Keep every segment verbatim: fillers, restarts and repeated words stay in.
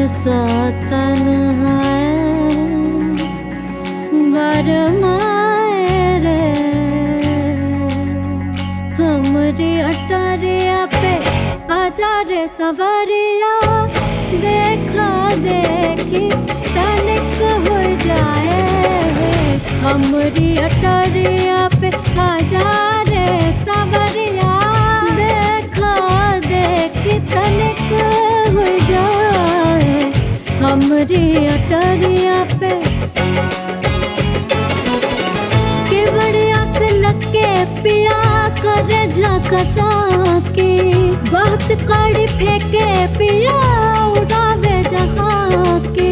सा तन्हा बरमाए रे हमरी अटरिया पे आजा रे सवरिया देखा देखी तनिक हो जाए हमरी अटरिया पे आजा रे सवरिया देखा देखी तनिक हो जाए हमरी अटरिया पे केवड़िया से लगे पिया करे झाका झाके बहुत कड़ी फेंके पिया उड़ावे जहाँ के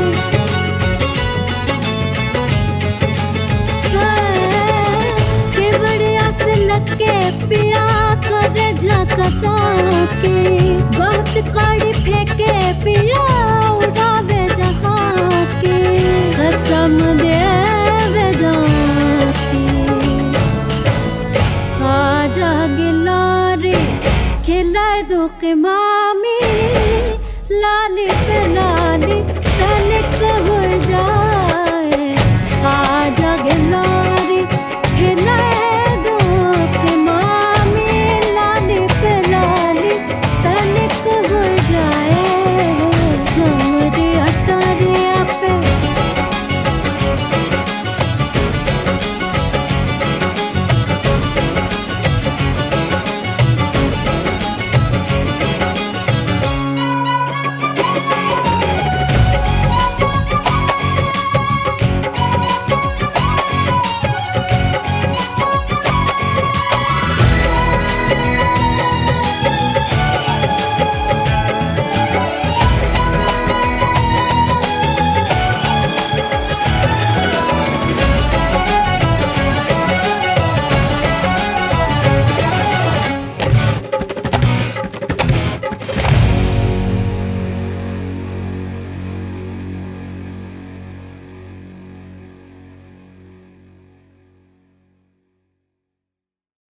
केवड़िया से लगे पिया करे झाका झाके बहुत कड़ी फेंके पिया उड़ावे जहाँ के कसम देवे जाके आजा गिलारे खिला दो के मामी लाली पे लाली